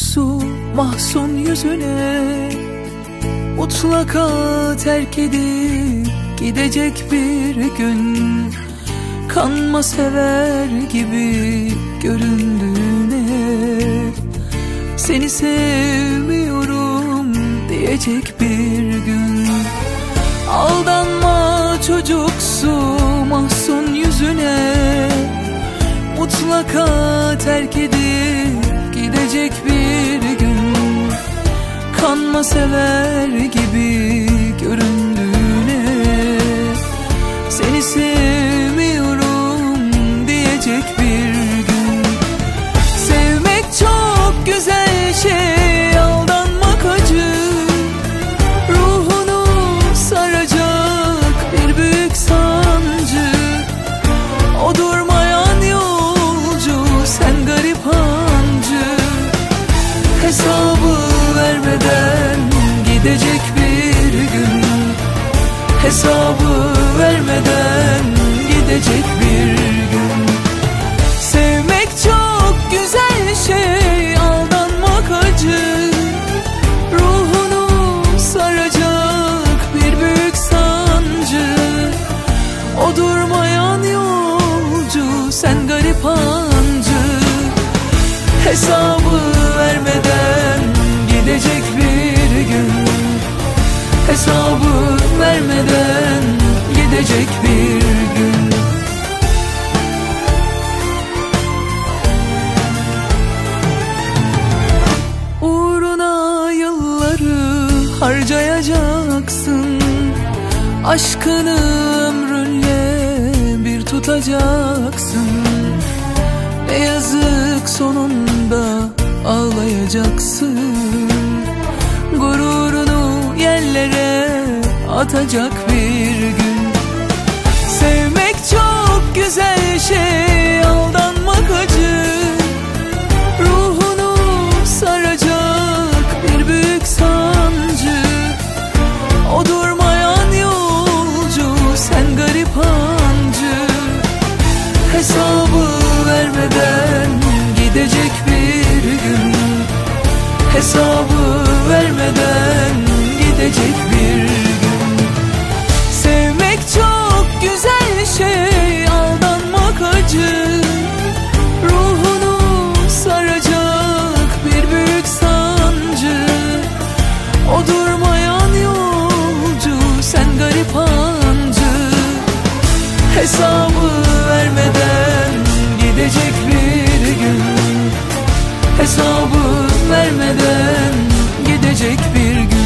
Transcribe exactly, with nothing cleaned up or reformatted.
çocuksu mahzun yüzüne mutlaka terk edip gidecek bir gün, kanma sever gibi göründüğüne, seni sevmiyorum diyecek bir gün. Aldanma çocuksu mahzun yüzüne mutlaka terk edip gidecek bir gün, kanma sever gibi göründüğüne, seni sevmiyorum diyecek bir gün. Sevmek çok güzel şey, aldanmak acı, ruhunu saracak bir büyük sancı. O durmayan yolcu, sen garip hancı, hesabı vermeden gidecek bir gün, hesabı vermeden gidecek bir gün. Sevmek çok güzel şey, aldanmak acı, ruhunu saracak bir büyük sancı. O durmayan yolcu, sen garip hancı, hesabı vermeden gidecek bir gün, hesabı vermeden gidecek bir gün. Uğruna yılları harcayacaksın, aşkını ömrünle bir tutacaksın. Ne yazık sonunda ağlayacaksın, gururunu yerlere atacak bir gün. Sevmek çok güzel şey, aldanmak acı, ruhunu saracak bir büyük sancı. O durmayan yolcu, sen garip hancı, hesabı vermeden gidecek bir gün, hesabı vermeden gidecek bir gün. Sevmek çok güzel şey, aldanmak acı, ruhunu saracak bir büyük sancı. O durmayan yolcu, sen garip hancı, hesabı vermeden gidecek bir gün, hesabı vermeden gidecek bir gün.